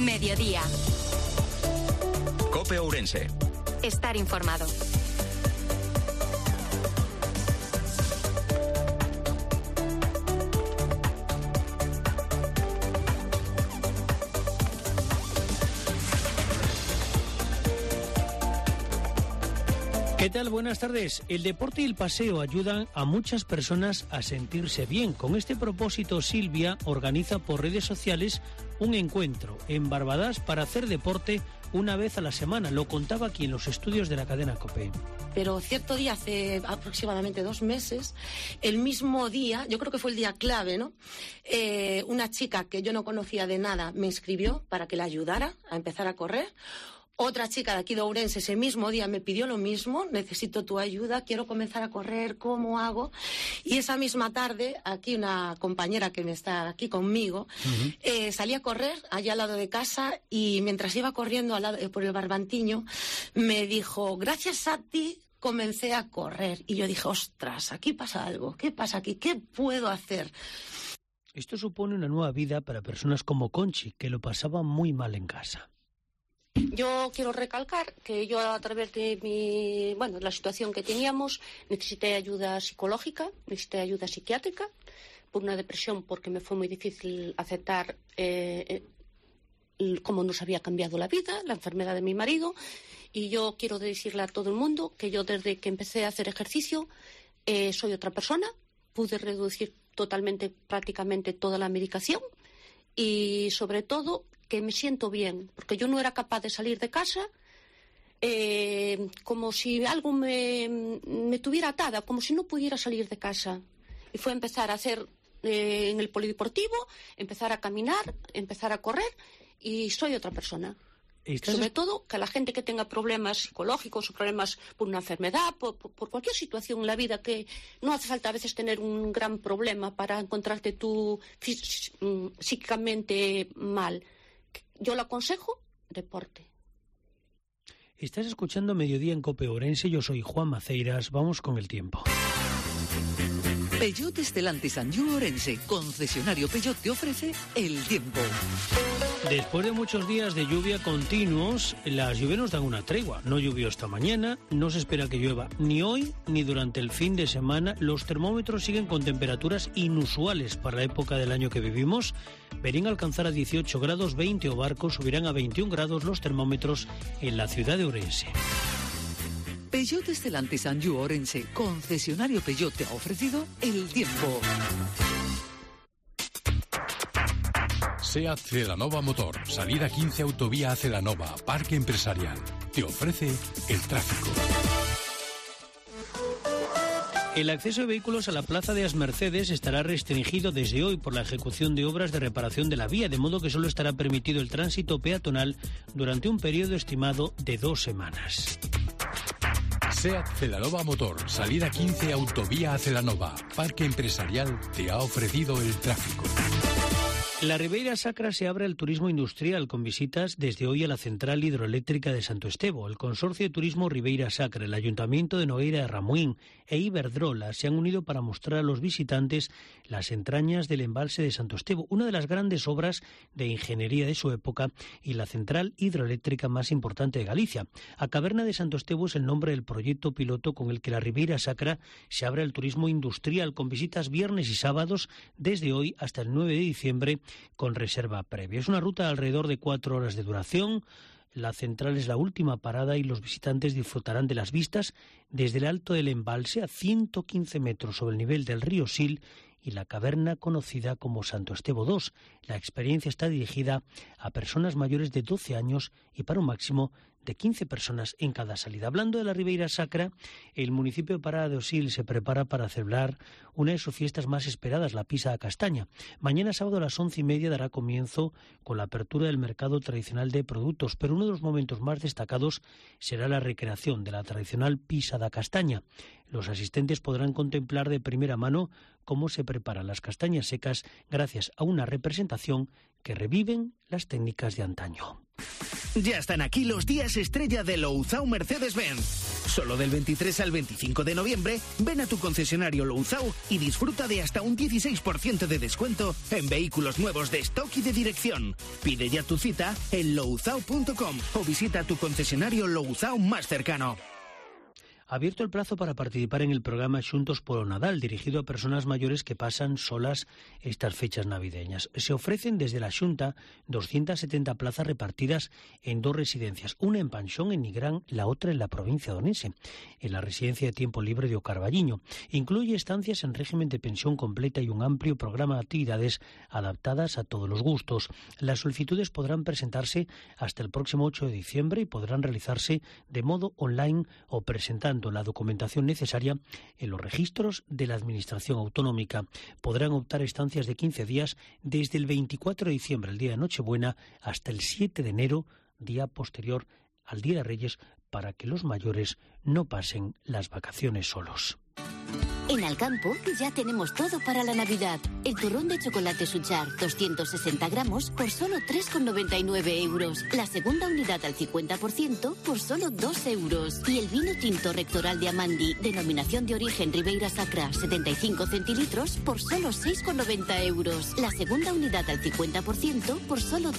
Mediodía. COPE Ourense. Estar informado. ¿Qué tal? Buenas tardes. El deporte y el paseo ayudan a muchas personas a sentirse bien. Con este propósito, Silvia organiza por redes sociales un encuentro en Barbadas para hacer deporte una vez a la semana. Lo contaba aquí en los estudios de la cadena COPE. Pero cierto día, hace aproximadamente 2 meses, el mismo día, yo creo que fue el día clave, ¿no? Una chica que yo no conocía de nada me inscribió para que la ayudara a empezar a correr. Otra chica de aquí de Ourense ese mismo día me pidió lo mismo: necesito tu ayuda, quiero comenzar a correr, ¿cómo hago? Y esa misma tarde, aquí una compañera que me está aquí conmigo, salí a correr allá al lado de casa, y mientras iba corriendo por el Barbantiño, me dijo: gracias a ti comencé a correr. Y yo dije: ostras, aquí pasa algo, ¿qué pasa aquí? ¿Qué puedo hacer? Esto supone una nueva vida para personas como Conchi, que lo pasaba muy mal en casa. Yo quiero recalcar que yo, a través de la situación que teníamos, necesité ayuda psicológica, necesité ayuda psiquiátrica por una depresión, porque me fue muy difícil aceptar cómo nos había cambiado la vida, la enfermedad de mi marido. Y yo quiero decirle a todo el mundo que yo, desde que empecé a hacer ejercicio, soy otra persona. Pude reducir totalmente, prácticamente toda la medicación, y sobre todo que me siento bien, porque yo no era capaz de salir de casa, como si algo me tuviera atada, como si no pudiera salir de casa. Y fue empezar a hacer en el polideportivo, empezar a caminar, empezar a correr, y soy otra persona. Sobre todo que a la gente que tenga problemas psicológicos o problemas por una enfermedad, por cualquier situación en la vida, que no hace falta a veces tener un gran problema para encontrarte tú psíquicamente mal. Yo le aconsejo deporte. Estás escuchando Mediodía en COPE Ourense. Yo soy Juan Maceiras. Vamos con el tiempo. Peugeot Stellantis Anjou Ourense, concesionario Peugeot, te ofrece el tiempo. Después de muchos días de lluvia continuos, las lluvias nos dan una tregua. No llovió esta mañana, no se espera que llueva ni hoy ni durante el fin de semana. Los termómetros siguen con temperaturas inusuales para la época del año que vivimos. Verían alcanzar a 18 grados, 20 o Barcos, subirán a 21 grados los termómetros en la ciudad de Ourense. Peugeot Stellantis Anjou Ourense, concesionario Peugeot, te ha ofrecido el tiempo. SEAT Celanova Motor, salida 15 Autovía Celanova, Parque Empresarial. Te ofrece el tráfico. El acceso de vehículos a la plaza de As Mercedes estará restringido desde hoy por la ejecución de obras de reparación de la vía, de modo que solo estará permitido el tránsito peatonal durante un periodo estimado de 2 semanas. SEAT Celanova Motor, salida 15 Autovía Celanova, Parque Empresarial, te ha ofrecido el tráfico. La Ribeira Sacra se abre al turismo industrial con visitas desde hoy a la central hidroeléctrica de Santo Estevo. El Consorcio de Turismo Ribeira Sacra, el Ayuntamiento de Nogueira de Ramuín e Iberdrola se han unido para mostrar a los visitantes las entrañas del embalse de Santo Estevo, una de las grandes obras de ingeniería de su época y la central hidroeléctrica más importante de Galicia. A Caverna de Santo Estevo es el nombre del proyecto piloto con el que la Ribeira Sacra se abre al turismo industrial, con visitas viernes y sábados desde hoy hasta el 9 de diciembre, con reserva previa. Es una ruta de alrededor de 4 horas de duración. La central es la última parada y los visitantes disfrutarán de las vistas desde el alto del embalse a 115 metros sobre el nivel del río Sil y la caverna conocida como Santo Estevo II. La experiencia está dirigida a personas mayores de 12 años y para un máximo de 15 personas en cada salida. Hablando de la Ribeira Sacra, el municipio de Parada de Osil se prepara para celebrar una de sus fiestas más esperadas, la Pisa da Castaña. Mañana sábado a las 11:30 dará comienzo con la apertura del mercado tradicional de productos, pero uno de los momentos más destacados será la recreación de la tradicional Pisa da Castaña. Los asistentes podrán contemplar de primera mano cómo se preparan las castañas secas gracias a una representación que reviven las técnicas de antaño. Ya están aquí los días estrella de Louzao Mercedes-Benz. Solo del 23 al 25 de noviembre, ven a tu concesionario Louzao y disfruta de hasta un 16% de descuento en vehículos nuevos de stock y de dirección. Pide ya tu cita en louzao.com o visita tu concesionario Louzao más cercano. Abierto el plazo para participar en el programa Xuntos polo Nadal, dirigido a personas mayores que pasan solas estas fechas navideñas. Se ofrecen desde la Xunta 270 plazas repartidas en 2 residencias, una en Panxón, en Nigrán, la otra en la provincia de Onense, en la residencia de tiempo libre de O Carballiño. Incluye estancias en régimen de pensión completa y un amplio programa de actividades adaptadas a todos los gustos. Las solicitudes podrán presentarse hasta el próximo 8 de diciembre y podrán realizarse de modo online o presentando la documentación necesaria en los registros de la Administración Autonómica. Podrán optar estancias de 15 días desde el 24 de diciembre, el día de Nochebuena, hasta el 7 de enero, día posterior al Día de Reyes, para que los mayores no pasen las vacaciones solos. En Alcampo ya tenemos todo para la Navidad. El turrón de chocolate Suchar, 260 gramos, por solo 3,99 euros. La segunda unidad al 50% por solo 2 euros. Y el vino tinto Rectoral de Amandi, denominación de origen Ribeira Sacra, 75 centilitros, por solo 6,90 euros. La segunda unidad al 50% por solo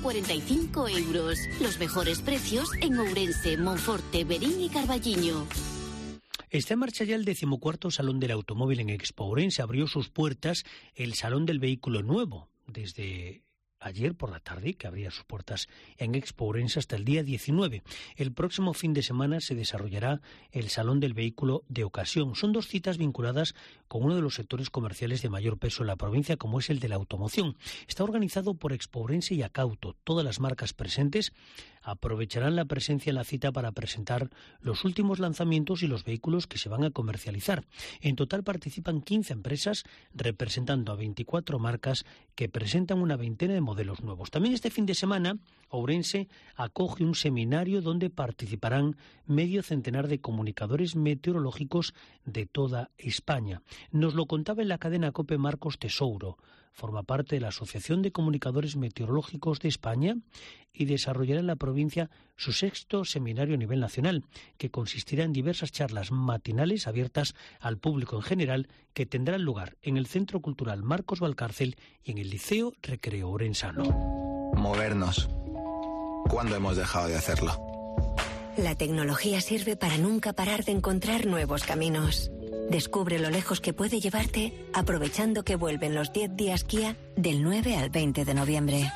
3,45 euros. Los mejores precios en Ourense, Monforte, Verín y Carballiño. Está en marcha ya el 14º Salón del Automóvil en Expo Ourense. Abrió sus puertas el Salón del Vehículo Nuevo desde ayer por la tarde, que abría sus puertas en Expo Ourense hasta el día 19. El próximo fin de semana se desarrollará el Salón del Vehículo de Ocasión. Son 2 citas vinculadas con uno de los sectores comerciales de mayor peso en la provincia, como es el de la automoción. Está organizado por Expo Ourense y Acauto. Todas las marcas presentes aprovecharán la presencia en la cita para presentar los últimos lanzamientos y los vehículos que se van a comercializar. En total participan 15 empresas representando a 24 marcas que presentan una veintena de modelos nuevos. También este fin de semana Ourense acoge un seminario donde participarán medio centenar de comunicadores meteorológicos de toda España. Nos lo contaba en la cadena COPE Marcos Tesouro. Forma parte de la Asociación de Comunicadores Meteorológicos de España y desarrollará en la provincia su 6º seminario a nivel nacional, que consistirá en diversas charlas matinales abiertas al público en general, que tendrán lugar en el Centro Cultural Marcos Valcárcel y en el Liceo Recreo Orensano. Movernos. ¿Cuándo hemos dejado de hacerlo? La tecnología sirve para nunca parar de encontrar nuevos caminos. Descubre lo lejos que puede llevarte aprovechando que vuelven los 10 días Kia del 9 al 20 de noviembre.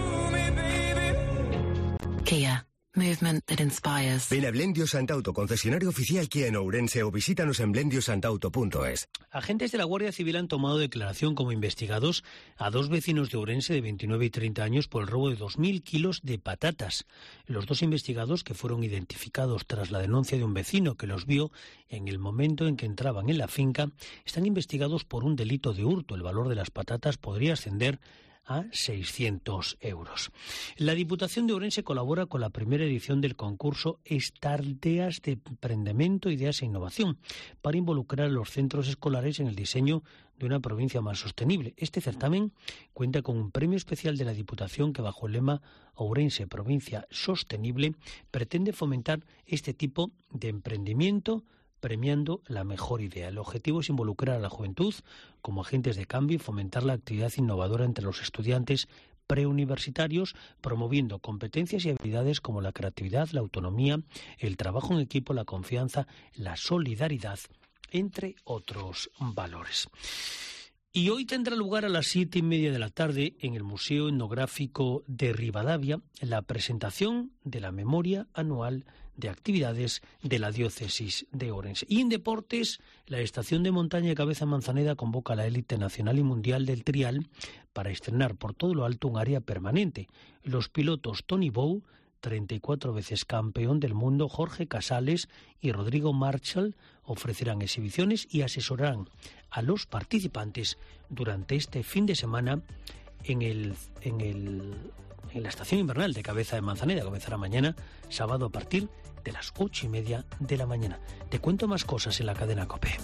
Kia. Movement that inspires. Ven a Blendio Santauto, concesionario oficial Kia en Ourense, o visítanos en blendiosantauto.es. Agentes de la Guardia Civil han tomado declaración como investigados a 2 vecinos de Ourense de 29 y 30 años por el robo de 2.000 kilos de patatas. Los 2 investigados, que fueron identificados tras la denuncia de un vecino que los vio en el momento en que entraban en la finca, están investigados por un delito de hurto. El valor de las patatas podría ascender a 600 euros. La Diputación de Ourense colabora con la primera edición del concurso Estardeas de Emprendemento, Ideas e Innovación para involucrar a los centros escolares en el diseño de una provincia más sostenible. Este certamen cuenta con un premio especial de la Diputación que, bajo el lema Ourense Provincia Sostenible, pretende fomentar este tipo de emprendimiento premiando la mejor idea. El objetivo es involucrar a la juventud como agentes de cambio y fomentar la actividad innovadora entre los estudiantes preuniversitarios, promoviendo competencias y habilidades como la creatividad, la autonomía, el trabajo en equipo, la confianza, la solidaridad, entre otros valores. Y hoy tendrá lugar a las 7:30 de la tarde en el Museo Etnográfico de Ribadavia la presentación de la memoria anual de actividades de la diócesis de Ourense. Y en deportes, la estación de montaña de Cabeza de Manzaneda convoca a la élite nacional y mundial del trial para estrenar por todo lo alto un área permanente. Los pilotos Tony Bow, 34 veces campeón del mundo, Jorge Casales y Rodrigo Marshall ofrecerán exhibiciones y asesorarán a los participantes durante este fin de semana en la estación invernal de Cabeza de Manzaneda. Comenzará mañana, sábado, a partir de las 8:30 de la mañana. Te cuento más cosas en la cadena COPE.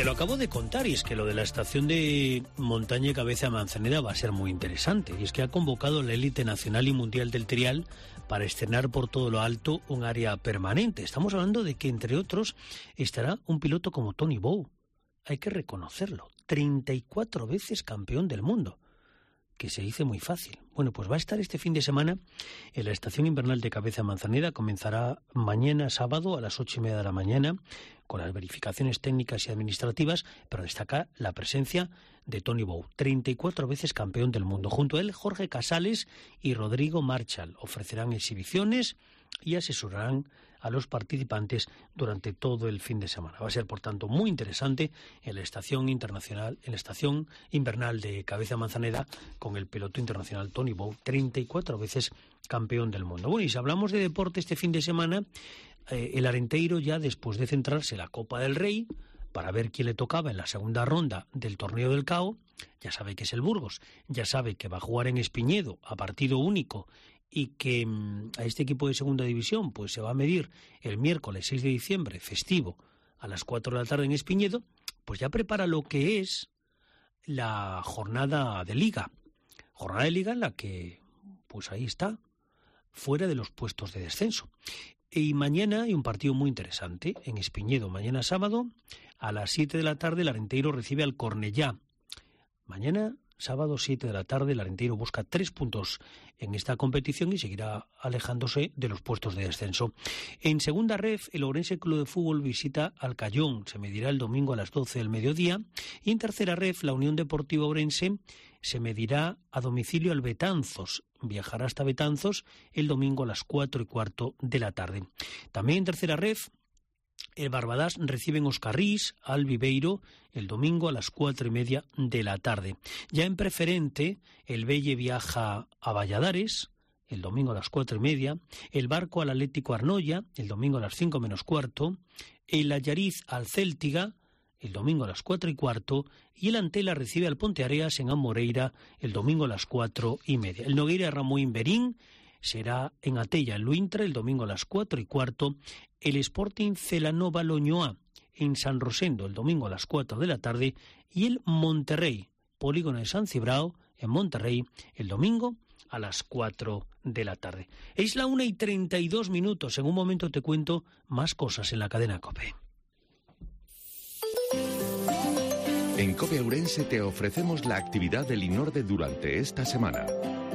Te lo acabo de contar, y es que lo de la estación de montaña y Cabeza de Manzaneda va a ser muy interesante. Y es que ha convocado la élite nacional y mundial del trial para estrenar por todo lo alto un área permanente. Estamos hablando de que, entre otros, estará un piloto como Tony Bow. Hay que reconocerlo, 34 veces campeón del mundo, que se dice muy fácil. Bueno, pues va a estar este fin de semana en la estación invernal de Cabeza de Manzaneda. Comenzará mañana sábado a las 8:30 de la mañana con las verificaciones técnicas y administrativas, pero destaca la presencia de Tony Bow, 34 veces campeón del mundo. Junto a él, Jorge Casales y Rodrigo Marchal ofrecerán exhibiciones y asesorarán a los participantes durante todo el fin de semana. Va a ser, por tanto, muy interesante en la estación internacional, en la estación invernal de Cabeza de Manzaneda, con el piloto internacional Tony Bow, 34 veces campeón del mundo. Bueno, y si hablamos de deporte este fin de semana, el Arenteiro, ya después de centrarse en la Copa del Rey, para ver quién le tocaba en la segunda ronda del Torneo del CAO, ya sabe que es el Burgos, ya sabe que va a jugar en Espiñedo a partido único, y que a este equipo de segunda división pues se va a medir el miércoles 6 de diciembre, festivo, a las 4 de la tarde en Espiñedo, pues ya prepara lo que es la jornada de Liga. Jornada de Liga en la que, pues ahí está, fuera de los puestos de descenso. Y mañana hay un partido muy interesante en Espiñedo. Mañana sábado, a las 7 de la tarde, el Arenteiro recibe al Cornellá. Mañana sábado, 7 de la tarde, el Arenteiro busca 3 puntos en esta competición y seguirá alejándose de los puestos de descenso. En segunda ref, el Ourense Club de Fútbol visita al Cayón. Se medirá el domingo a las 12 del mediodía. Y en tercera ref, la Unión Deportiva Ourense se medirá a domicilio al Betanzos. Viajará hasta Betanzos el domingo a las 4:15 de la tarde. También en tercera ref, el Barbadás recibe en Oscarrís al Viveiro el domingo a las 4:30 de la tarde. Ya en preferente, el Belle viaja a Valladares el domingo a las 4:30, el Barco al Atlético Arnoia el domingo a las 5 menos cuarto, el Allariz al Céltiga el domingo a las 4:15 y el Antela recibe al Ponteareas en Amoreira el domingo a las 4:30. El Nogueira Ramuín Berín será en Atella, en Luintra, el domingo a las 4:15. El Sporting Celanova Loñoa en San Rosendo el domingo a las 4 de la tarde y el Monterrey, Polígono de San Cibrao en Monterrey, el domingo a las 4 de la tarde. Es la 1:32. En un momento te cuento más cosas en la cadena COPE. En COPE Ourense te ofrecemos la actividad del INORDE durante esta semana.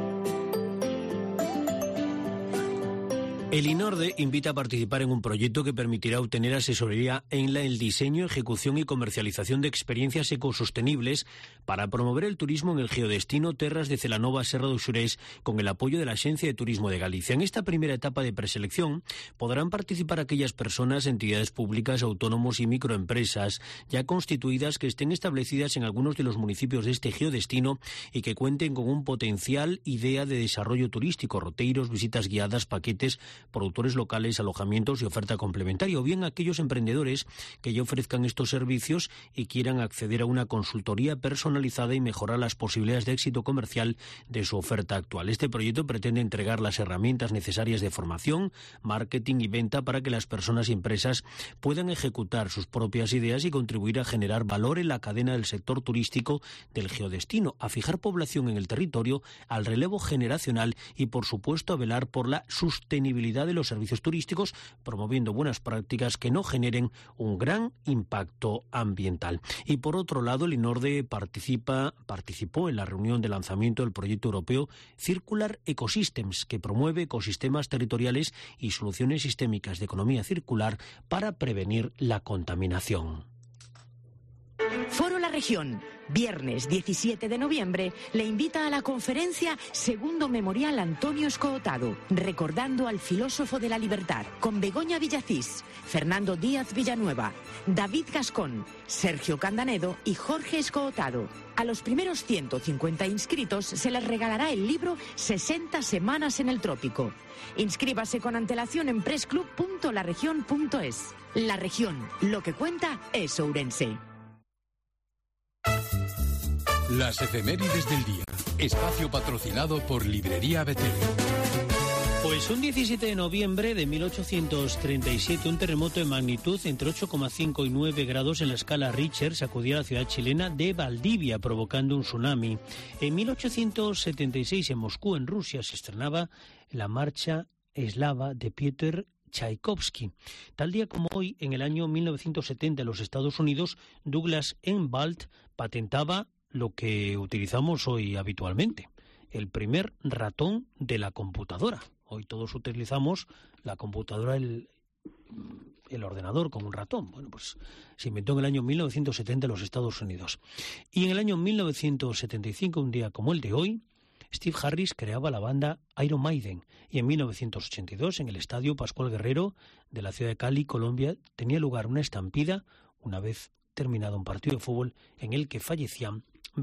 El INORDE invita a participar en un proyecto que permitirá obtener asesoría en el diseño, ejecución y comercialización de experiencias ecosostenibles para promover el turismo en el geodestino Terras de Celanova Serra do Xurés con el apoyo de la Agencia de Turismo de Galicia. En esta primera etapa de preselección podrán participar aquellas personas, entidades públicas, autónomos y microempresas ya constituidas que estén establecidas en algunos de los municipios de este geodestino y que cuenten con un potencial idea de desarrollo turístico, roteiros, visitas guiadas, paquetes, productores locales, alojamientos y oferta complementaria, o bien aquellos emprendedores que ya ofrezcan estos servicios y quieran acceder a una consultoría personalizada y mejorar las posibilidades de éxito comercial de su oferta actual. Este proyecto pretende entregar las herramientas necesarias de formación, marketing y venta para que las personas y empresas puedan ejecutar sus propias ideas y contribuir a generar valor en la cadena del sector turístico del geodestino, a fijar población en el territorio, al relevo generacional y, por supuesto, a velar por la sostenibilidad de los servicios turísticos, promoviendo buenas prácticas que no generen un gran impacto ambiental. Y por otro lado, el INORDE participó en la reunión de lanzamiento del proyecto europeo Circular Ecosystems, que promueve ecosistemas territoriales y soluciones sistémicas de economía circular para prevenir la contaminación. Foro La Región, viernes 17 de noviembre, le invita a la conferencia Segundo Memorial Antonio Escootado, recordando al filósofo de la libertad, con Begoña Villacís, Fernando Díaz Villanueva, David Gascón, Sergio Candanedo y Jorge Escootado. A los primeros 150 inscritos se les regalará el libro 60 semanas en el trópico. Inscríbase con antelación en pressclub.laregion.es. La Región, lo que cuenta es Ourense. Las efemérides del día. Espacio patrocinado por Librería Betel. Pues Pues un 17 de noviembre de 1837, un terremoto de magnitud entre 8,5 y 9 grados en la escala Richter sacudía a la ciudad chilena de Valdivia, provocando un tsunami. En 1876, en Moscú, en Rusia, se estrenaba la marcha eslava de Piotr Tchaikovsky. Tal día como hoy, en el año 1970, en los Estados Unidos, Douglas Enwald patentaba lo que utilizamos hoy habitualmente, el primer ratón de la computadora. Hoy todos utilizamos la computadora, el ordenador como un ratón. Bueno, pues se inventó en el año 1970 en los Estados Unidos. Y en el año 1975, un día como el de hoy, Steve Harris creaba la banda Iron Maiden. Y en 1982, en el Estadio Pascual Guerrero de la ciudad de Cali, Colombia, tenía lugar una estampida, una vez terminado un partido de fútbol, en el que fallecían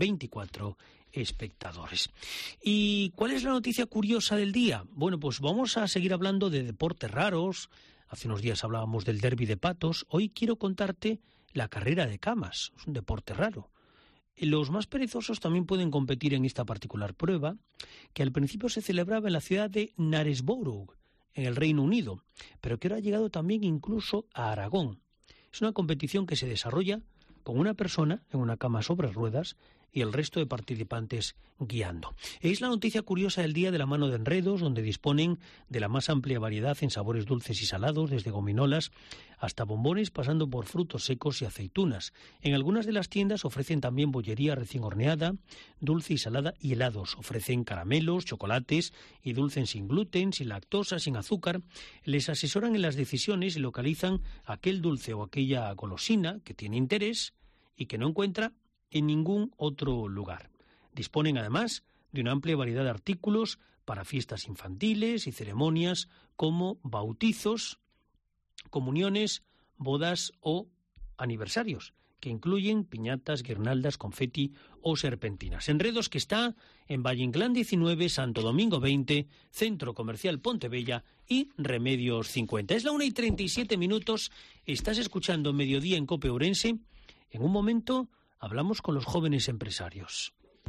24 espectadores. ¿Y cuál es la noticia curiosa del día? Bueno, pues vamos a seguir hablando de deportes raros. Hace unos días hablábamos del derbi de patos. Hoy quiero contarte la carrera de camas. Es un deporte raro. Los más perezosos también pueden competir en esta particular prueba, que al principio se celebraba en la ciudad de Knaresborough, en el Reino Unido, pero que ahora ha llegado también incluso a Aragón. Es una competición que se desarrolla con una persona en una cama sobre ruedas y el resto de participantes guiando. Es la noticia curiosa del día de la mano de Enredos, donde disponen de la más amplia variedad en sabores dulces y salados, desde gominolas hasta bombones, pasando por frutos secos y aceitunas. En algunas de las tiendas ofrecen también bollería recién horneada, dulce y salada y helados. Ofrecen caramelos, chocolates y dulces sin gluten, sin lactosa, sin azúcar. Les asesoran en las decisiones y localizan aquel dulce o aquella golosina que tiene interés y que no encuentra en ningún otro lugar. Disponen además de una amplia variedad de artículos para fiestas infantiles y ceremonias como bautizos, comuniones, bodas o aniversarios, que incluyen piñatas, guirnaldas, confeti o serpentinas. Enredos, que está en Valle Inclán 19, Santo Domingo 20, Centro Comercial Pontebella y Remedios 50. Es la 1:37, estás escuchando Mediodía en COPE Ourense. En un momento hablamos con los jóvenes empresarios.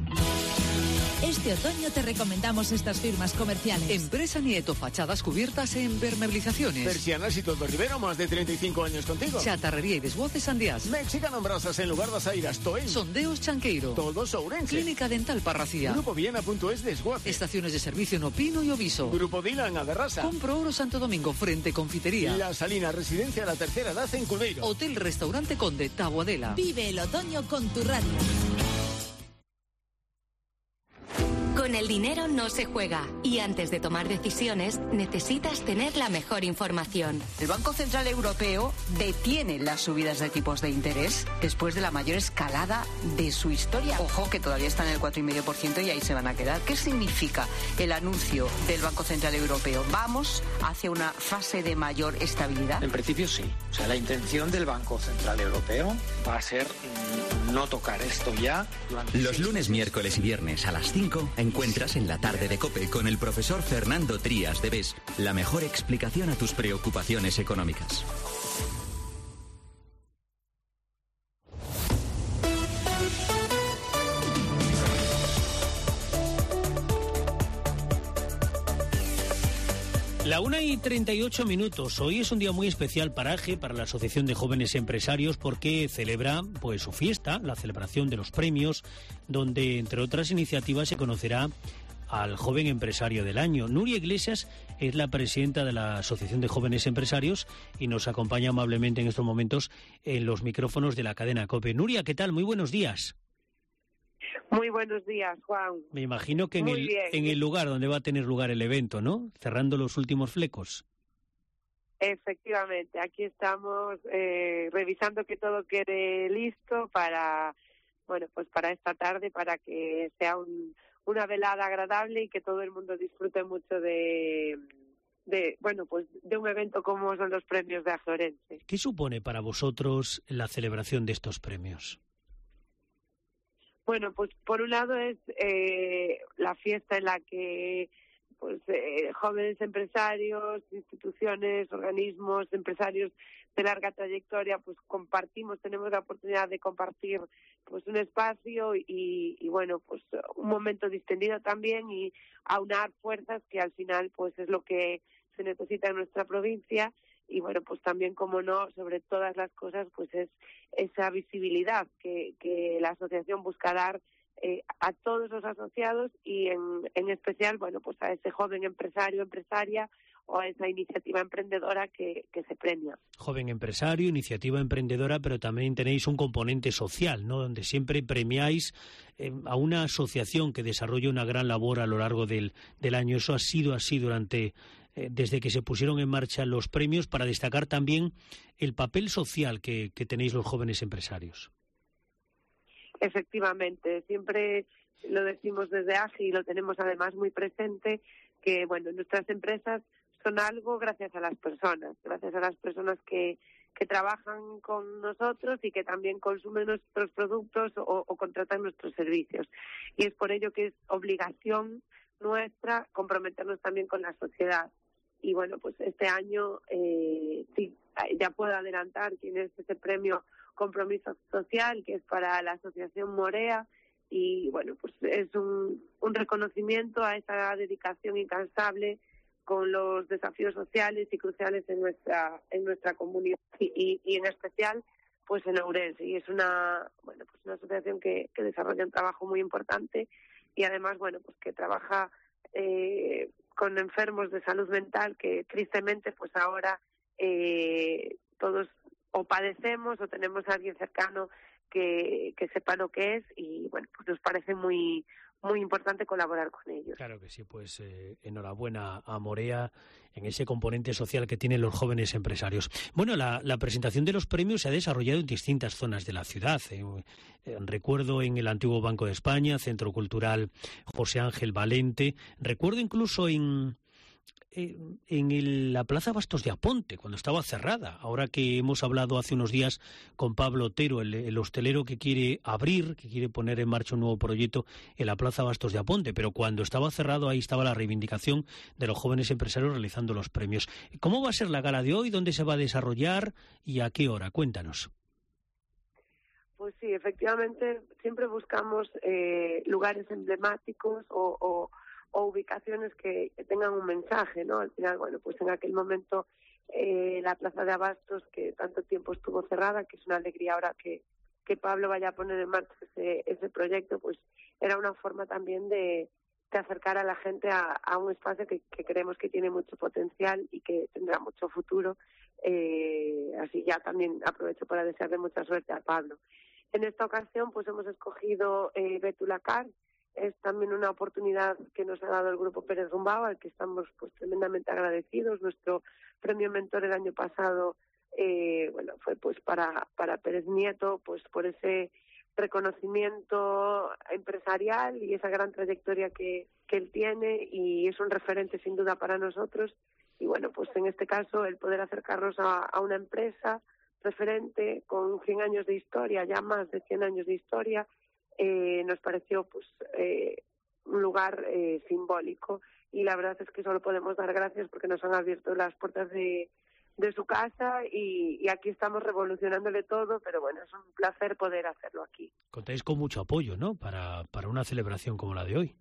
Este otoño te recomendamos estas firmas comerciales. Empresa Nieto, fachadas cubiertas en impermeabilizaciones. Persianas y todo Rivero, más de 35 años contigo. Chatarrería y desguaces Andias. Mexicano en Brasas en lugar das Airas, Toén. Sondeos Chanqueiro. Todos Ourense. Clínica Dental Parracía. Grupo Viena.es Desguace. Estaciones de servicio en Opino y Oviso. Grupo Dilan Aderrasa. Compro Oro Santo Domingo, frente Confitería. La Salina, residencia a la tercera edad en Culveiro. Hotel Restaurante Conde, Taboadela. Vive el otoño con tu radio. Con el dinero no se juega y antes de tomar decisiones necesitas tener la mejor información. El Banco Central Europeo detiene las subidas de tipos de interés después de la mayor escalada de su historia. Ojo, que todavía están en el 4,5% y ahí se van a quedar. ¿Qué significa el anuncio del Banco Central Europeo? ¿Vamos hacia una fase de mayor estabilidad? En principio sí. O sea, la intención del Banco Central Europeo va a ser no tocar esto ya. Los lunes, miércoles y viernes a las 5 encuentras en la tarde de COPE con el profesor Fernando Trías de BES la mejor explicación a tus preocupaciones económicas. La 1:38. Hoy es un día muy especial para AGE, para la Asociación de Jóvenes Empresarios, porque celebra pues su fiesta, la celebración de los premios, donde entre otras iniciativas se conocerá al joven empresario del año. Nuria Iglesias es la presidenta de la Asociación de Jóvenes Empresarios y nos acompaña amablemente en estos momentos en los micrófonos de la cadena COPE. Nuria, ¿qué tal? Muy buenos días. Muy buenos días, Juan. Me imagino que en el lugar donde va a tener lugar el evento, ¿no? Cerrando los últimos flecos. Efectivamente, aquí estamos revisando que todo quede listo para, bueno, pues para esta tarde, para que sea una velada agradable y que todo el mundo disfrute mucho de un evento como son los premios de AGE Ourense. ¿Qué supone para vosotros la celebración de estos premios? Bueno, pues por un lado es la fiesta en la que pues jóvenes empresarios, instituciones, organismos, empresarios de larga trayectoria, pues tenemos la oportunidad de compartir pues un espacio y bueno, pues un momento distendido también, y aunar fuerzas, que al final pues es lo que se necesita en nuestra provincia. Y bueno, pues también, como no, sobre todas las cosas, pues es esa visibilidad que la asociación busca dar a todos los asociados, y en especial, bueno, pues a ese joven empresario, empresaria, o a esa iniciativa emprendedora que se premia. Joven empresario, iniciativa emprendedora, pero también tenéis un componente social, ¿no?, donde siempre premiáis a una asociación que desarrolla una gran labor a lo largo del año. Eso ha sido así desde que se pusieron en marcha los premios, para destacar también el papel social que tenéis los jóvenes empresarios. Efectivamente, siempre lo decimos desde AGI y lo tenemos además muy presente, que bueno, nuestras empresas son algo gracias a las personas que trabajan con nosotros y que también consumen nuestros productos o contratan nuestros servicios. Y es por ello que es obligación nuestra comprometernos también con la sociedad. Y bueno, pues este año sí, ya puedo adelantar quién es ese premio Compromiso Social, que es para la Asociación Morea, y bueno, pues es un reconocimiento a esa dedicación incansable con los desafíos sociales y cruciales en nuestra comunidad y en especial pues en Ourense. Y es una asociación que desarrolla un trabajo muy importante, y además bueno, pues que trabaja con enfermos de salud mental que tristemente pues ahora todos o padecemos o tenemos a alguien cercano que sepa lo que es, y bueno, pues nos parece muy muy importante colaborar con ellos. Claro que sí, pues enhorabuena a Morea en ese componente social que tienen los jóvenes empresarios. Bueno, la presentación de los premios se ha desarrollado en distintas zonas de la ciudad. Recuerdo en el antiguo Banco de España, Centro Cultural José Ángel Valente. Recuerdo incluso en la Plaza Bastos de Aponte, cuando estaba cerrada. Ahora que hemos hablado hace unos días con Pablo Otero, el hostelero que quiere poner en marcha un nuevo proyecto en la Plaza Bastos de Aponte, pero cuando estaba cerrado, ahí estaba la reivindicación de los jóvenes empresarios realizando los premios. ¿Cómo va a ser la gala de hoy? ¿Dónde se va a desarrollar? ¿Y a qué hora? Cuéntanos. Pues sí, efectivamente, siempre buscamos lugares emblemáticos o ubicaciones que tengan un mensaje, ¿no? Al final, bueno, pues en aquel momento la Plaza de Abastos, que tanto tiempo estuvo cerrada, que es una alegría ahora que Pablo vaya a poner en marcha ese proyecto, pues era una forma también de acercar a la gente a un espacio que creemos que tiene mucho potencial y que tendrá mucho futuro. Así ya también aprovecho para desearle mucha suerte a Pablo. En esta ocasión pues hemos escogido Betulacar. Es también una oportunidad que nos ha dado el Grupo Pérez Rumbao, al que estamos pues tremendamente agradecidos. Nuestro premio mentor el año pasado fue pues para Pérez Nieto, pues por ese reconocimiento empresarial y esa gran trayectoria que él tiene, y es un referente sin duda para nosotros. Y bueno, pues en este caso el poder acercarnos a una empresa referente con 100 años de historia, ya más de 100 años de historia, nos pareció pues un lugar simbólico, y la verdad es que solo podemos dar gracias porque nos han abierto las puertas de su casa y aquí estamos revolucionándole todo, pero bueno, es un placer poder hacerlo aquí. Contáis con mucho apoyo, ¿no?, para una celebración como la de hoy.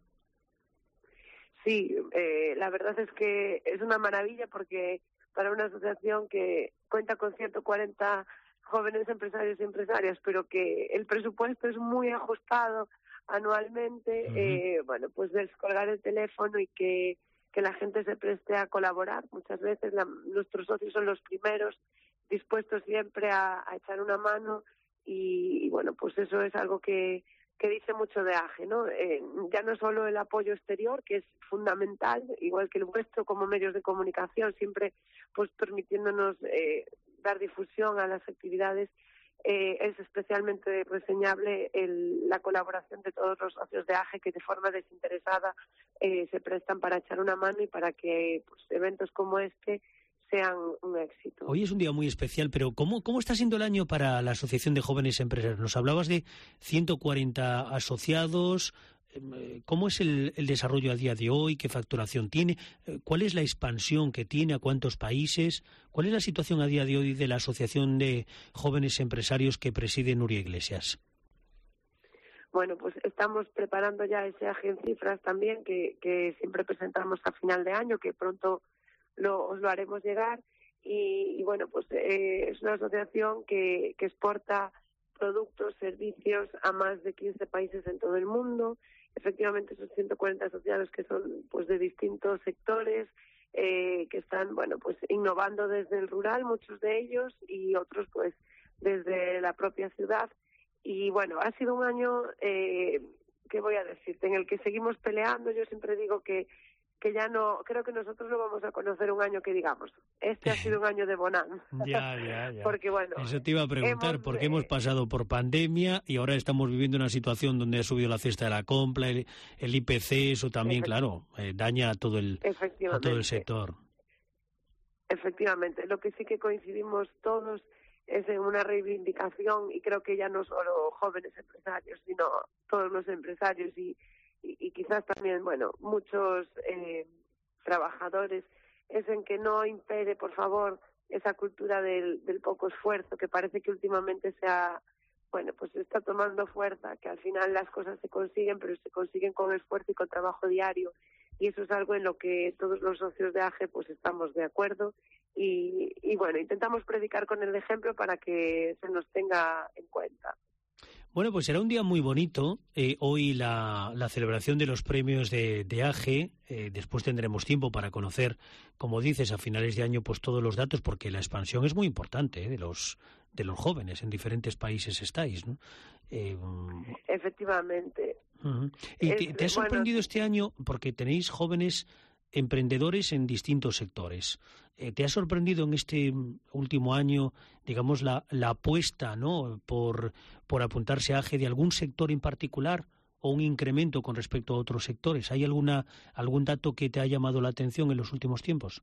Sí, la verdad es que es una maravilla, porque para una asociación que cuenta con 140 jóvenes empresarios y empresarias, pero que el presupuesto es muy ajustado anualmente, pues descolgar el teléfono y que la gente se preste a colaborar. Muchas veces nuestros socios son los primeros dispuestos siempre a echar una mano, y bueno, pues eso es algo que dice mucho de AGE, ¿no? Ya no solo el apoyo exterior, que es fundamental, igual que el vuestro como medios de comunicación, siempre pues permitiéndonos dar difusión a las actividades, es especialmente reseñable la colaboración de todos los socios de AGE, que de forma desinteresada se prestan para echar una mano y para que pues, eventos como este sean un éxito. Hoy es un día muy especial, pero ¿cómo está siendo el año para la Asociación de Jóvenes Empresarios? Nos hablabas de 140 asociados, ¿cómo es el desarrollo a día de hoy? ¿Qué facturación tiene? ¿Cuál es la expansión que tiene? ¿A cuántos países? ¿Cuál es la situación a día de hoy de la Asociación de Jóvenes Empresarios que preside Nuria Iglesias? Bueno, pues estamos preparando ya ese AGE en cifras también, que siempre presentamos a final de año, que pronto os lo haremos llegar. Y bueno, pues es una asociación que exporta productos, servicios a más de 15 países en todo el mundo. Efectivamente, esos 140 asociados que son pues de distintos sectores, que están, bueno, pues innovando desde el rural, muchos de ellos, y otros pues desde la propia ciudad. Y bueno, ha sido un año, ¿qué voy a decirte?, en el que seguimos peleando. Yo siempre digo que ya no, creo que nosotros no vamos a conocer un año que digamos, este ha sido un año de bonanza. Ya. Porque bueno, eso te iba a preguntar, porque hemos pasado por pandemia y ahora estamos viviendo una situación donde ha subido la cesta de la compra, el IPC, eso también, claro, daña a todo el sector. Efectivamente, lo que sí que coincidimos todos es en una reivindicación, y creo que ya no solo jóvenes empresarios, sino todos los empresarios y quizás también, bueno, muchos trabajadores, es en que no impere, por favor, esa cultura del poco esfuerzo, que parece que últimamente pues está tomando fuerza, que al final las cosas se consiguen, pero se consiguen con esfuerzo y con trabajo diario, y eso es algo en lo que todos los socios de AGE pues estamos de acuerdo, y bueno, intentamos predicar con el ejemplo para que se nos tenga en cuenta. Bueno, pues será un día muy bonito, hoy la celebración de los premios de AGE, después tendremos tiempo para conocer, como dices, a finales de año pues todos los datos, porque la expansión es muy importante de los jóvenes, en diferentes países estáis, ¿no? Efectivamente. Uh-huh. ¿Y te ha sorprendido este año, porque tenéis jóvenes emprendedores en distintos sectores? ¿Te ha sorprendido en este último año, digamos, la apuesta, ¿no?, por apuntarse a AGE de algún sector en particular o un incremento con respecto a otros sectores? ¿Hay algún dato que te ha llamado la atención en los últimos tiempos?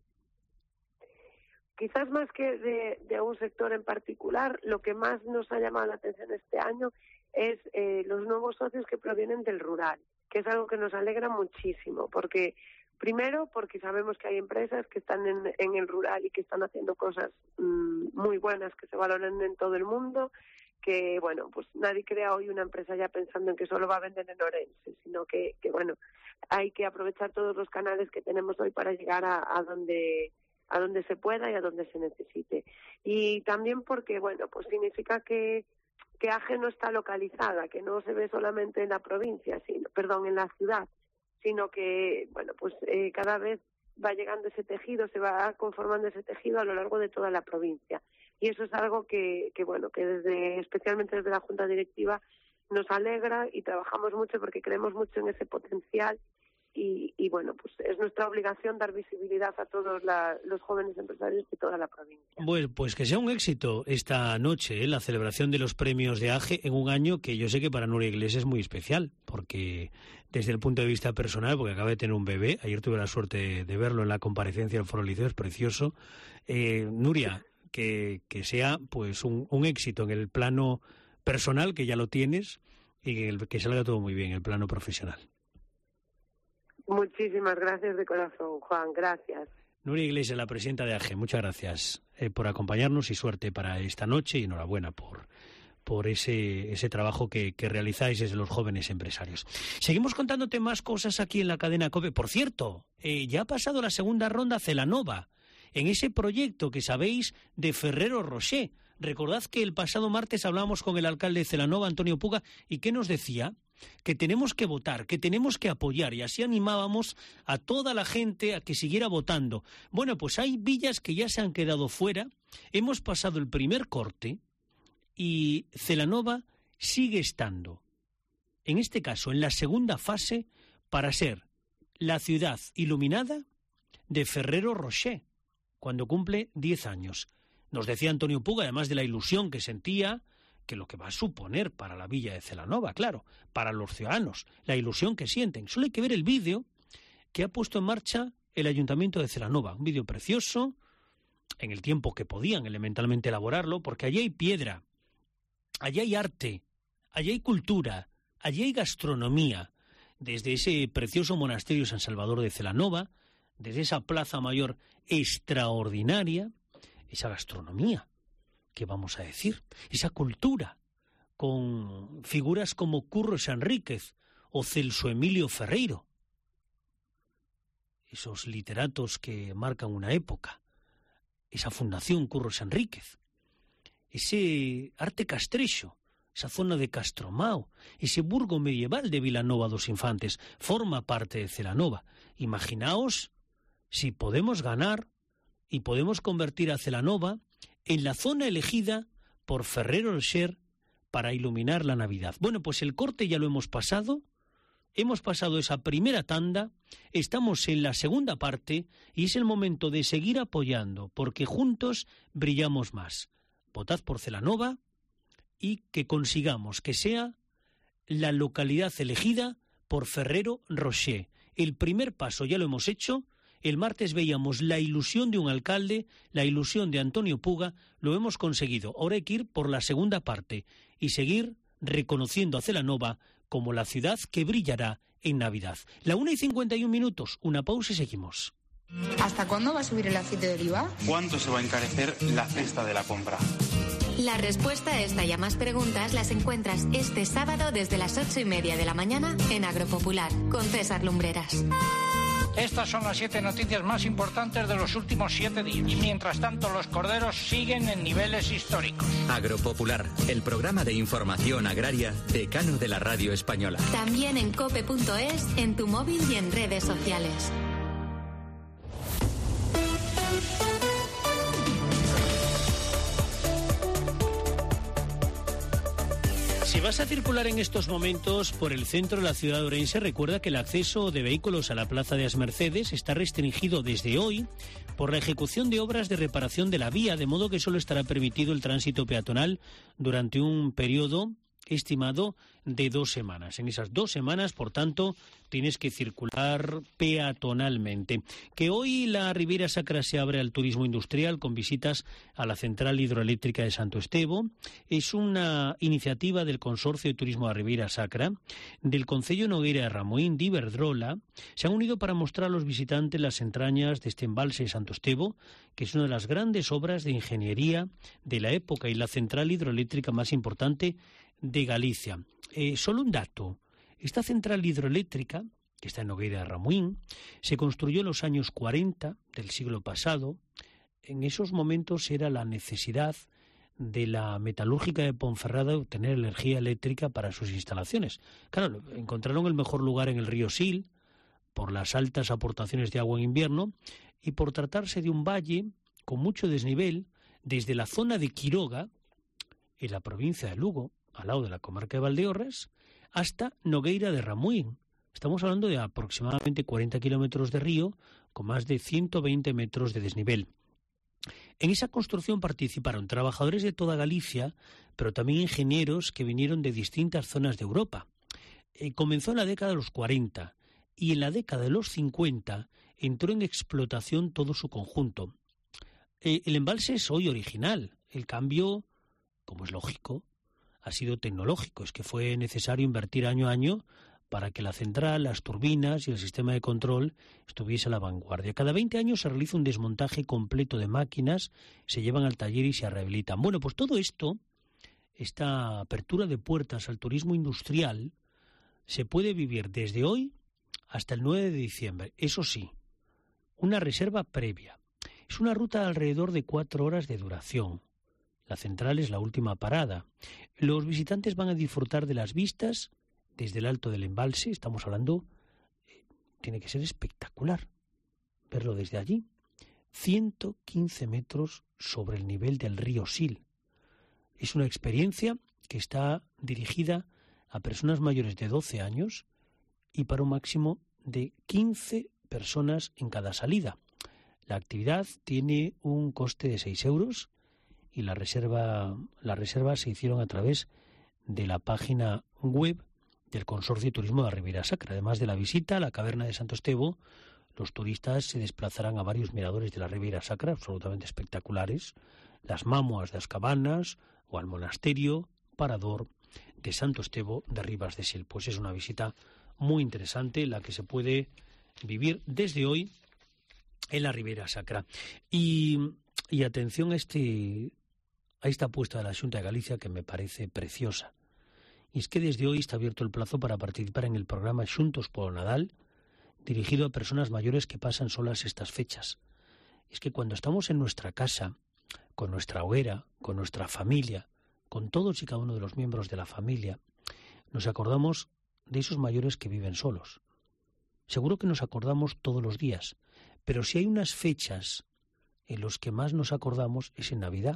Quizás más que de un sector en particular, lo que más nos ha llamado la atención este año es los nuevos socios que provienen del rural, que es algo que nos alegra muchísimo, porque primero, porque sabemos que hay empresas que están en el rural y que están haciendo cosas muy buenas, que se valoran en todo el mundo, que, bueno, pues nadie crea hoy una empresa ya pensando en que solo va a vender en Orense, sino que bueno, hay que aprovechar todos los canales que tenemos hoy para llegar a donde se pueda y a donde se necesite. Y también porque, bueno, pues significa que AGE no está localizada, que no se ve solamente en la provincia, en la ciudad, sino que, bueno, pues cada vez va llegando ese tejido, se va conformando ese tejido a lo largo de toda la provincia. Y eso es algo que bueno, que especialmente desde la Junta Directiva nos alegra, y trabajamos mucho porque creemos mucho en ese potencial, y bueno, pues es nuestra obligación dar visibilidad a todos los jóvenes empresarios de toda la provincia. Pues que sea un éxito esta noche, la celebración de los premios de AGE en un año que yo sé que para Nuria Iglesias es muy especial, porque desde el punto de vista personal, porque acaba de tener un bebé, ayer tuve la suerte de verlo en la comparecencia del Foro Liceo, es precioso. Nuria, que sea pues un éxito en el plano personal, que ya lo tienes, y que salga todo muy bien en el plano profesional. Muchísimas gracias de corazón, Juan, gracias. Nuria Iglesias, la presidenta de AGE, muchas gracias por acompañarnos y suerte para esta noche, y enhorabuena por ese trabajo que realizáis desde los jóvenes empresarios. Seguimos contándote más cosas aquí en la cadena COPE. Por cierto, ya ha pasado la segunda ronda Celanova, en ese proyecto que sabéis de Ferrero Rocher. Recordad que el pasado martes hablábamos con el alcalde de Celanova, Antonio Puga, y ¿qué nos decía? Que tenemos que votar, que tenemos que apoyar, y así animábamos a toda la gente a que siguiera votando. Bueno, pues hay villas que ya se han quedado fuera, hemos pasado el primer corte y Celanova sigue estando, en este caso, en la segunda fase para ser la ciudad iluminada de Ferrero Rocher, cuando cumple 10 años. Nos decía Antonio Puga, además de la ilusión que sentía, que lo que va a suponer para la villa de Celanova, claro, para los ciudadanos, la ilusión que sienten. Solo hay que ver el vídeo que ha puesto en marcha el Ayuntamiento de Celanova, un vídeo precioso, en el tiempo que podían elementalmente elaborarlo, porque allí hay piedra, allí hay arte, allí hay cultura, allí hay gastronomía. desde ese precioso monasterio San Salvador de Celanova, desde esa plaza mayor extraordinaria, esa gastronomía, ¿qué vamos a decir? Esa cultura, con figuras como Curro Sanríquez o Celso Emilio Ferreiro, esos literatos que marcan una época, esa fundación Curro Sanríquez, ese arte castrexo, esa zona de Castromao, ese burgo medieval de Vilanova dos Infantes, forma parte de Celanova. Imaginaos si podemos ganar y podemos convertir a Celanova en la zona elegida por Ferrero Rocher para iluminar la Navidad. Bueno, pues el corte ya lo hemos pasado esa primera tanda, estamos en la segunda parte y es el momento de seguir apoyando, porque juntos brillamos más. Votad por Celanova y que consigamos que sea la localidad elegida por Ferrero Rocher. El primer paso ya lo hemos hecho. El martes veíamos la ilusión de un alcalde, la ilusión de Antonio Puga, lo hemos conseguido. Ahora hay que ir por la segunda parte y seguir reconociendo a Celanova como la ciudad que brillará en Navidad. 1:51, una pausa y seguimos. ¿Hasta cuándo va a subir el aceite de oliva? ¿Cuánto se va a encarecer la cesta de la compra? La respuesta a esta y a más preguntas las encuentras este sábado desde las 8:30 de la mañana en Agropopular, con César Lumbreras. Estas son las 7 noticias más importantes de los últimos 7 días. Y mientras tanto, los corderos siguen en niveles históricos. Agropopular, el programa de información agraria decano de la radio española. También en cope.es, en tu móvil y en redes sociales. Si vas a circular en estos momentos por el centro de la ciudad de Ourense, recuerda que el acceso de vehículos a la Plaza de las Mercedes está restringido desde hoy por la ejecución de obras de reparación de la vía, de modo que solo estará permitido el tránsito peatonal durante un periodo estimado de 2 semanas. En esas 2 semanas, por tanto, tienes que circular peatonalmente. Que hoy la Ribeira Sacra se abre al turismo industrial con visitas a la central hidroeléctrica de Santo Estevo. Es una iniciativa del Consorcio de Turismo de Ribeira Sacra, del Concello Nogueira de Ramuín, de Iberdrola. Se han unido para mostrar a los visitantes las entrañas de este embalse de Santo Estevo, que es una de las grandes obras de ingeniería de la época y la central hidroeléctrica más importante de Galicia. Solo un dato. Esta central hidroeléctrica, que está en Nogueira de Ramuín, se construyó en los años 40 del siglo pasado. En esos momentos era la necesidad de la metalúrgica de Ponferrada de obtener energía eléctrica para sus instalaciones. Claro, encontraron el mejor lugar en el río Sil, por las altas aportaciones de agua en invierno, y por tratarse de un valle con mucho desnivel, desde la zona de Quiroga, en la provincia de Lugo, al lado de la comarca de Valdeorras, hasta Nogueira de Ramuín. Estamos hablando de aproximadamente 40 kilómetros de río, con más de 120 metros de desnivel. En esa construcción participaron trabajadores de toda Galicia, pero también ingenieros que vinieron de distintas zonas de Europa. Comenzó en la década de los 40 y en la década de los 50 entró en explotación todo su conjunto. El embalse es hoy original. El cambio, como es lógico, ha sido tecnológico. Es que fue necesario invertir año a año para que la central, las turbinas y el sistema de control estuviese a la vanguardia. Cada 20 años se realiza un desmontaje completo de máquinas, se llevan al taller y se rehabilitan. Bueno, pues todo esto, esta apertura de puertas al turismo industrial, se puede vivir desde hoy hasta el 9 de diciembre. Eso sí, una reserva previa. Es una ruta de alrededor de 4 horas de duración. La central es la última parada. Los visitantes van a disfrutar de las vistas desde el alto del embalse. Estamos hablando, tiene que ser espectacular verlo desde allí. 115 metros sobre el nivel del río Sil. Es una experiencia que está dirigida a personas mayores de 12 años y para un máximo de 15 personas en cada salida. La actividad tiene un coste de 6 euros y las reservas se hicieron a través de la página web del Consorcio de Turismo de la Ribeira Sacra. Además de la visita a la caverna de Santo Estevo, los turistas se desplazarán a varios miradores de la Ribeira Sacra, absolutamente espectaculares, las Mámoas das Cabanas o al monasterio Parador de Santo Estevo de Ribas de Sil. Pues es una visita muy interesante la que se puede vivir desde hoy en la Ribeira Sacra. Y atención a esta apuesta de la Xunta de Galicia que me parece preciosa. Y es que desde hoy está abierto el plazo para participar en el programa Xuntos polo Nadal, dirigido a personas mayores que pasan solas estas fechas. Y es que cuando estamos en nuestra casa, con nuestra hoguera, con nuestra familia, con todos y cada uno de los miembros de la familia, nos acordamos de esos mayores que viven solos. Seguro que nos acordamos todos los días, pero si hay unas fechas en las que más nos acordamos es en Navidad.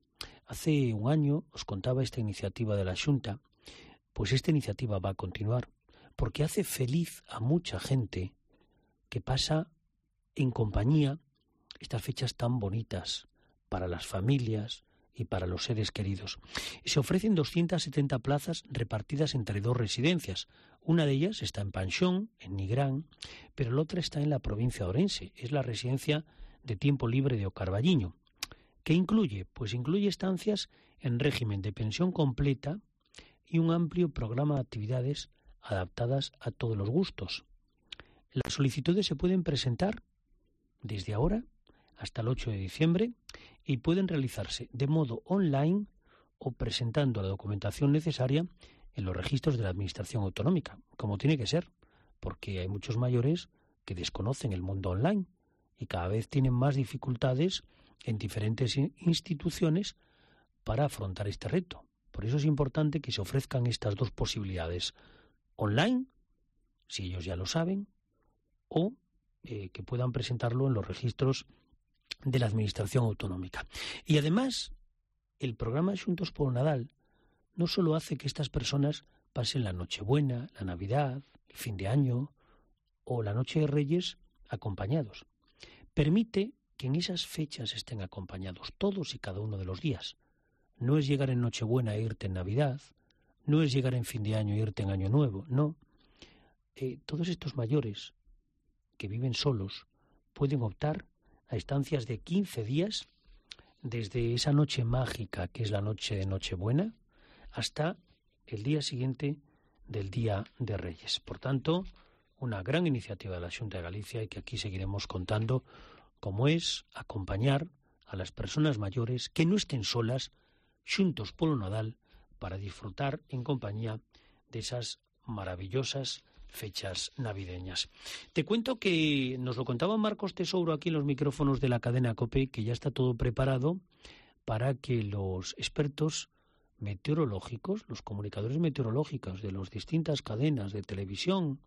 Hace un año os contaba esta iniciativa de la Xunta, pues esta iniciativa va a continuar, porque hace feliz a mucha gente que pasa en compañía estas fechas tan bonitas para las familias y para los seres queridos. Se ofrecen 270 plazas repartidas entre 2 residencias. Una de ellas está en Panxón, en Nigrán, pero la otra está en la provincia de Ourense. Es la residencia de tiempo libre de O Carballiño. ¿Qué incluye? Pues incluye estancias en régimen de pensión completa y un amplio programa de actividades adaptadas a todos los gustos. Las solicitudes se pueden presentar desde ahora hasta el 8 de diciembre y pueden realizarse de modo online o presentando la documentación necesaria en los registros de la Administración Autonómica, como tiene que ser, porque hay muchos mayores que desconocen el mundo online y cada vez tienen más dificultades en diferentes instituciones para afrontar este reto. Por eso es importante que se ofrezcan estas 2 posibilidades, online, si ellos ya lo saben, o que puedan presentarlo en los registros de la Administración Autonómica. Y además, el programa Xuntos polo Nadal no solo hace que estas personas pasen la Nochebuena, la Navidad, el fin de año o la Noche de Reyes acompañados. Permite que en esas fechas estén acompañados todos y cada uno de los días. No es llegar en Nochebuena e irte en Navidad, no es llegar en fin de año e irte en Año Nuevo, no. Todos estos mayores que viven solos pueden optar a estancias de 15 días desde esa noche mágica que es la noche de Nochebuena hasta el día siguiente del Día de Reyes. Por tanto, una gran iniciativa de la Xunta de Galicia y que aquí seguiremos contando cómo es acompañar a las personas mayores que no estén solas, Xuntos polo Nadal, para disfrutar en compañía de esas maravillosas fechas navideñas. Te cuento que nos lo contaba Marcos Tesouro aquí en los micrófonos de la cadena COPE, que ya está todo preparado para que los expertos meteorológicos, los comunicadores meteorológicos de las distintas cadenas de televisión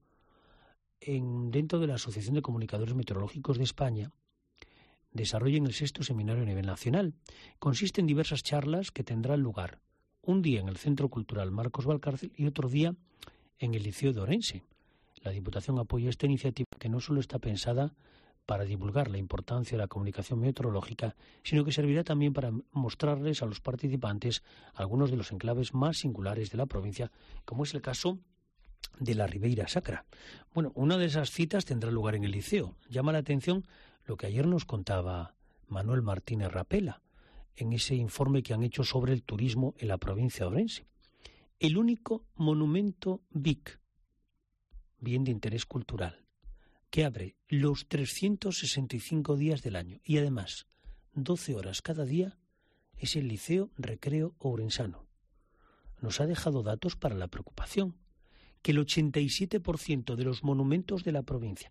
dentro de la Asociación de Comunicadores Meteorológicos de España, desarrollen el 6º seminario a nivel nacional. Consiste en diversas charlas que tendrán lugar un día en el Centro Cultural Marcos Valcárcel y otro día en el Liceo de Ourense. La Diputación apoya esta iniciativa que no solo está pensada para divulgar la importancia de la comunicación meteorológica, sino que servirá también para mostrarles a los participantes algunos de los enclaves más singulares de la provincia, como es el caso de la Ribeira Sacra. Bueno, una de esas citas tendrá lugar en el Liceo. Llama la atención lo que ayer nos contaba Manuel Martínez Rapela en ese informe que han hecho sobre el turismo en la provincia de Ourense. El único monumento BIC, bien de interés cultural, que abre los 365 días del año y además 12 horas cada día, es el Liceo Recreo Ourensano. Nos ha dejado datos para la preocupación, que el 87% de los monumentos de la provincia,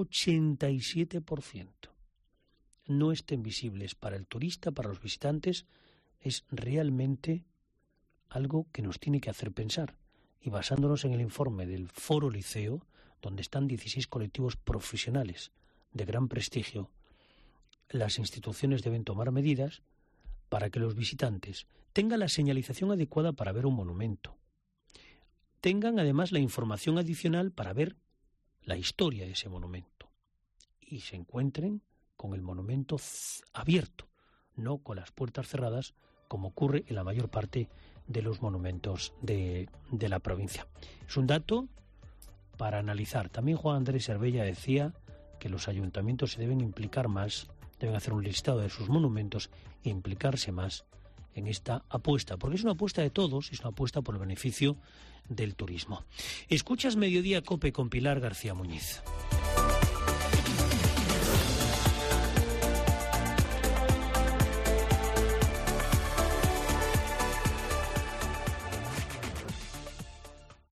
87%, no estén visibles para el turista, para los visitantes, es realmente algo que nos tiene que hacer pensar. Y basándonos en el informe del Foro Liceo, donde están 16 colectivos profesionales de gran prestigio, las instituciones deben tomar medidas para que los visitantes tengan la señalización adecuada para ver un monumento, tengan además la información adicional para ver la historia de ese monumento y se encuentren con el monumento abierto, no con las puertas cerradas, como ocurre en la mayor parte de los monumentos de la provincia. Es un dato para analizar. También Juan Andrés Cervella decía que los ayuntamientos se deben implicar más, deben hacer un listado de sus monumentos e implicarse más en esta apuesta, porque es una apuesta de todos, es una apuesta por el beneficio del turismo. Escuchas Mediodía COPE con Pilar García Muñiz.